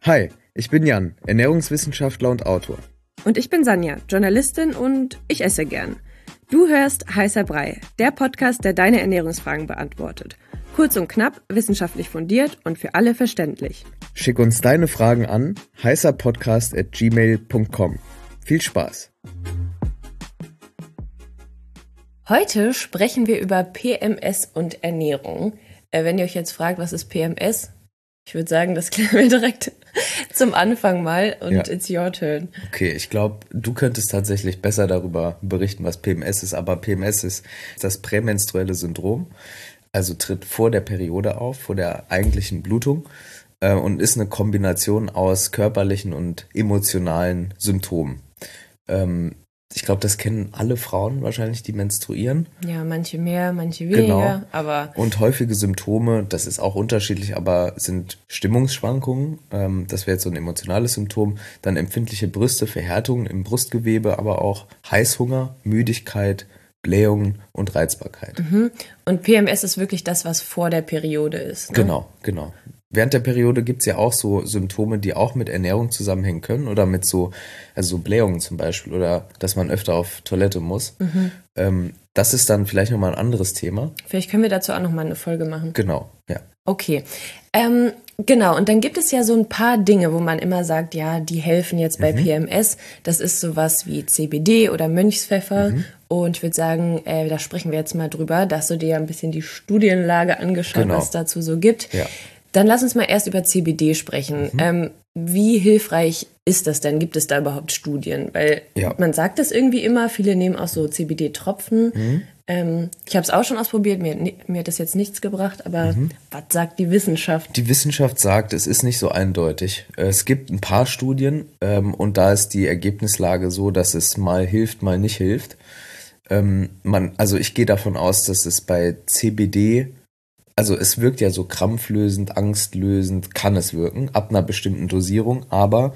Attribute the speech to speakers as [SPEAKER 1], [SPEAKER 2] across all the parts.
[SPEAKER 1] Hi, ich bin Jan, Ernährungswissenschaftler und Autor.
[SPEAKER 2] Und ich bin Sanja, Journalistin und ich esse gern. Du hörst Heißer Brei, der Podcast, der deine Ernährungsfragen beantwortet. Kurz und knapp, wissenschaftlich fundiert und für alle verständlich.
[SPEAKER 1] Schick uns deine Fragen an heißerpodcast@gmail.com. Viel Spaß!
[SPEAKER 2] Heute sprechen wir über PMS und Ernährung. Wenn ihr euch jetzt fragt, was ist PMS? Ich würde sagen, das klären wir direkt zum Anfang mal und It's your turn.
[SPEAKER 1] Okay, ich glaube, du könntest tatsächlich besser darüber berichten, was PMS ist. Aber PMS ist das prämenstruelle Syndrom, also tritt vor der Periode auf, vor der eigentlichen Blutung und ist eine Kombination aus körperlichen und emotionalen Symptomen. Ich glaube, das kennen alle Frauen wahrscheinlich, die menstruieren.
[SPEAKER 2] Ja, manche mehr, manche weniger,
[SPEAKER 1] genau.
[SPEAKER 2] Aber...
[SPEAKER 1] Und häufige Symptome, das ist auch unterschiedlich, aber sind Stimmungsschwankungen, das wäre jetzt so ein emotionales Symptom, dann empfindliche Brüste, Verhärtungen im Brustgewebe, aber auch Heißhunger, Müdigkeit, Blähungen und Reizbarkeit.
[SPEAKER 2] Mhm. Und PMS ist wirklich das, was vor der Periode ist, ne?
[SPEAKER 1] Genau. Während der Periode gibt es ja auch so Symptome, die auch mit Ernährung zusammenhängen können oder mit so Blähungen zum Beispiel oder dass man öfter auf Toilette muss. Das ist dann vielleicht nochmal ein anderes Thema.
[SPEAKER 2] Vielleicht können wir dazu auch nochmal eine Folge machen.
[SPEAKER 1] Genau, ja.
[SPEAKER 2] Okay, genau. Und dann gibt es ja so ein paar Dinge, wo man immer sagt, ja, die helfen jetzt bei PMS. Das ist sowas wie CBD oder Mönchspfeffer. Und ich würde sagen, da sprechen wir jetzt mal drüber. Da hast du dir ja ein bisschen die Studienlage angeschaut, was es dazu so gibt.
[SPEAKER 1] Ja.
[SPEAKER 2] Dann lass uns mal erst über CBD sprechen. Wie hilfreich ist das denn? Gibt es da überhaupt Studien? Weil man sagt das irgendwie immer, viele nehmen auch so CBD-Tropfen. Ich habe es auch schon ausprobiert, mir hat das jetzt nichts gebracht, aber was sagt die Wissenschaft? Die
[SPEAKER 1] Wissenschaft sagt, es ist nicht so eindeutig. Es gibt ein paar Studien und da ist die Ergebnislage so, dass es mal hilft, mal nicht hilft. Also ich gehe davon aus, dass es bei CBD, also es wirkt ja so krampflösend, angstlösend, kann es wirken, ab einer bestimmten Dosierung, aber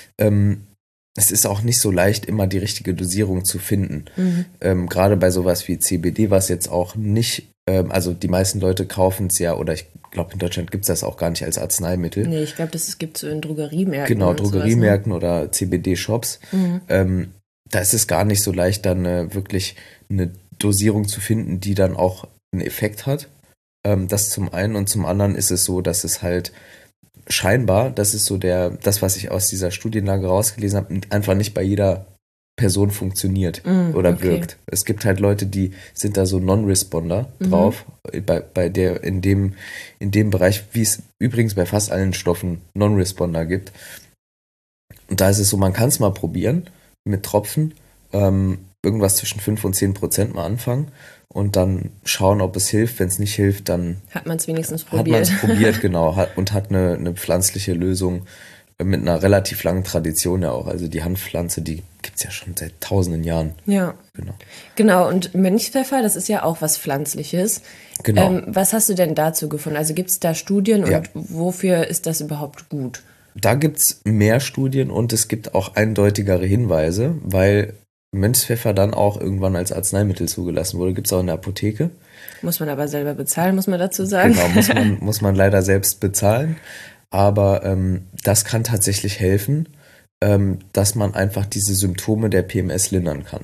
[SPEAKER 1] es ist auch nicht so leicht, immer die richtige Dosierung zu finden. Gerade bei sowas wie CBD, was jetzt auch nicht, also die meisten Leute kaufen es ja, oder ich glaube in Deutschland gibt es das auch gar nicht als Arzneimittel.
[SPEAKER 2] Nee, ich glaube, das gibt es so in Drogeriemärkten.
[SPEAKER 1] Genau, Drogeriemärkten oder CBD-Shops. Da ist es gar nicht so leicht, dann wirklich eine Dosierung zu finden, die dann auch einen Effekt hat. Das zum einen und zum anderen ist es so, dass es halt scheinbar, das ist so das, was ich aus dieser Studienlage rausgelesen habe, einfach nicht bei jeder Person funktioniert oder wirkt. Es gibt halt Leute, die sind da so Non-Responder drauf, in dem Bereich, wie es übrigens bei fast allen Stoffen Non-Responder gibt. Und da ist es so, man kann es mal probieren mit Tropfen, irgendwas zwischen 5 und 10% mal anfangen und dann schauen, ob es hilft. Wenn es nicht hilft, dann
[SPEAKER 2] hat man es wenigstens probiert.
[SPEAKER 1] Hat man es probiert, genau, und hat eine pflanzliche Lösung mit einer relativ langen Tradition ja auch. Also die Hanfpflanze, die gibt es ja schon seit tausenden Jahren.
[SPEAKER 2] Ja, genau. Und Mönchspfeffer, das ist ja auch was Pflanzliches.
[SPEAKER 1] Genau.
[SPEAKER 2] Was hast du denn dazu gefunden? Also gibt es da Studien und wofür ist das überhaupt gut?
[SPEAKER 1] Da gibt es mehr Studien und es gibt auch eindeutigere Hinweise, weil Mönchspfeffer dann auch irgendwann als Arzneimittel zugelassen wurde. Gibt es auch in der Apotheke.
[SPEAKER 2] Muss man aber selber bezahlen, muss man dazu sagen.
[SPEAKER 1] Genau, muss man leider selbst bezahlen. Aber das kann tatsächlich helfen, dass man einfach diese Symptome der PMS lindern kann.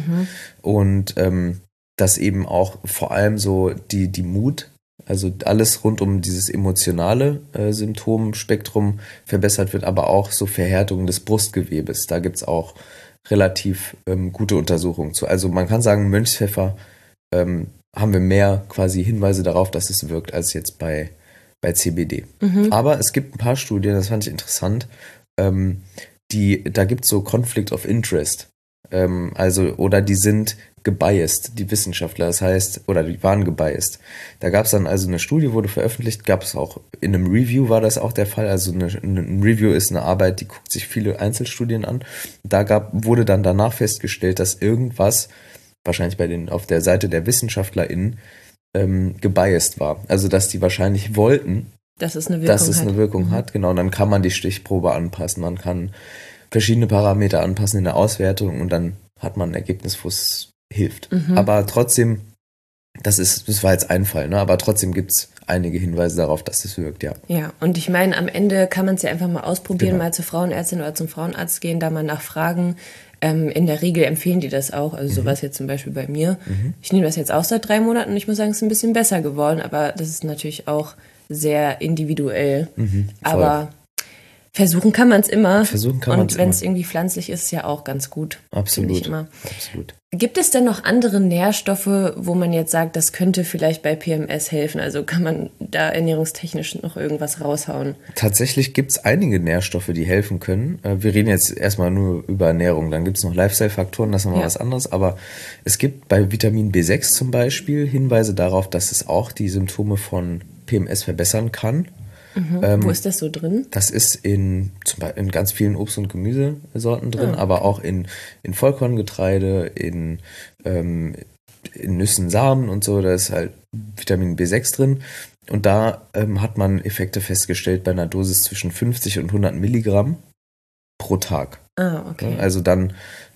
[SPEAKER 1] Und dass eben auch vor allem so die Mut, also alles rund um dieses emotionale Symptomspektrum verbessert wird, aber auch so Verhärtungen des Brustgewebes. Da gibt es auch relativ gute Untersuchungen zu. Also man kann sagen, Mönchspfeffer haben wir mehr quasi Hinweise darauf, dass es wirkt, als jetzt bei CBD. Aber es gibt ein paar Studien, das fand ich interessant, da gibt es so Conflict of Interest. Oder die sind gebiased, die Wissenschaftler, das heißt, oder die waren gebiased. Da gab es dann also eine Studie, wurde veröffentlicht, gab es auch in einem Review war das auch der Fall, also ein Review ist eine Arbeit, die guckt sich viele Einzelstudien an. Wurde dann danach festgestellt, dass irgendwas, wahrscheinlich auf der Seite der WissenschaftlerInnen, gebiased war. Also, dass die wahrscheinlich wollten, dass es eine Wirkung hat. Genau, und dann kann man die Stichprobe anpassen, man kann verschiedene Parameter anpassen in der Auswertung und dann hat man ein Ergebnis, wo es hilft. Aber trotzdem Das war jetzt ein Fall, ne? Aber trotzdem gibt es einige Hinweise darauf, dass es wirkt, ja.
[SPEAKER 2] Ja, und ich meine, am Ende kann man es ja einfach mal ausprobieren,
[SPEAKER 1] Genau.
[SPEAKER 2] mal zur Frauenärztin oder zum Frauenarzt gehen, da mal nachfragen. In der Regel empfehlen die das auch, also sowas jetzt zum Beispiel bei mir. Ich nehme das jetzt auch seit 3 Monaten und ich muss sagen, es ist ein bisschen besser geworden, aber das ist natürlich auch sehr individuell. Aber versuchen kann man es immer. Und wenn es irgendwie pflanzlich ist, ja auch ganz gut.
[SPEAKER 1] Absolut.
[SPEAKER 2] Absolut. Gibt es denn noch andere Nährstoffe, wo man jetzt sagt, das könnte vielleicht bei PMS helfen? Also kann man da ernährungstechnisch noch irgendwas raushauen?
[SPEAKER 1] Tatsächlich gibt es einige Nährstoffe, die helfen können. Wir reden jetzt erstmal nur über Ernährung. Dann gibt es noch Lifestyle-Faktoren, das ist nochmal was anderes. Aber es gibt bei Vitamin B6 zum Beispiel Hinweise darauf, dass es auch die Symptome von PMS verbessern kann.
[SPEAKER 2] Wo ist das so drin?
[SPEAKER 1] Das ist in ganz vielen Obst- und Gemüsesorten drin, aber auch in Vollkorngetreide, in Nüssen, Samen und so. Da ist halt Vitamin B6 drin. Und da hat man Effekte festgestellt bei einer Dosis zwischen 50 und 100 Milligramm pro Tag.
[SPEAKER 2] Okay.
[SPEAKER 1] Also dann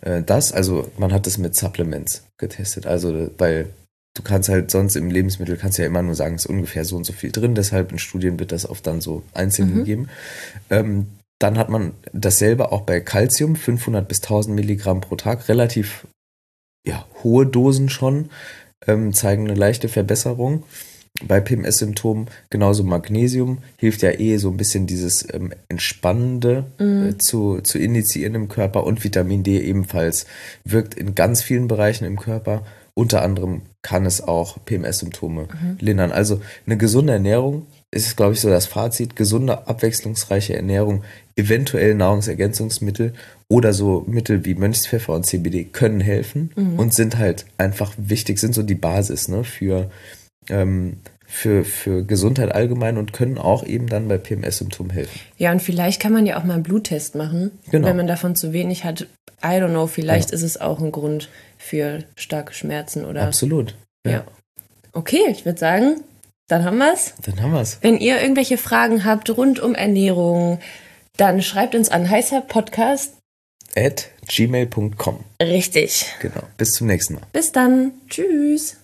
[SPEAKER 1] man hat das mit Supplements getestet. Also weil du kannst halt sonst im Lebensmittel ja immer nur sagen, es ist ungefähr so und so viel drin, deshalb in Studien wird das oft dann so einzeln gegeben. Dann hat man dasselbe auch bei Calcium, 500 bis 1000 Milligramm pro Tag, relativ hohe Dosen schon, zeigen eine leichte Verbesserung. Bei PMS-Symptomen genauso Magnesium hilft ja so ein bisschen dieses Entspannende zu initiieren im Körper, und Vitamin D ebenfalls wirkt in ganz vielen Bereichen im Körper. Unter anderem kann es auch PMS-Symptome lindern. Also eine gesunde Ernährung ist, glaube ich, so das Fazit. Gesunde, abwechslungsreiche Ernährung, eventuell Nahrungsergänzungsmittel oder so Mittel wie Mönchspfeffer und CBD können helfen und sind halt einfach wichtig, sind so die Basis, ne, für Gesundheit allgemein und können auch eben dann bei PMS-Symptomen helfen.
[SPEAKER 2] Ja, und vielleicht kann man ja auch mal einen Bluttest machen, wenn man davon zu wenig hat. I don't know, vielleicht ist es auch ein Grund für starke Schmerzen oder.
[SPEAKER 1] Absolut.
[SPEAKER 2] Ja. Okay, ich würde sagen, dann haben wir es. Wenn ihr irgendwelche Fragen habt rund um Ernährung, dann schreibt uns an heißerpodcast@gmail.com. Richtig.
[SPEAKER 1] Genau. Bis zum nächsten Mal.
[SPEAKER 2] Bis dann. Tschüss.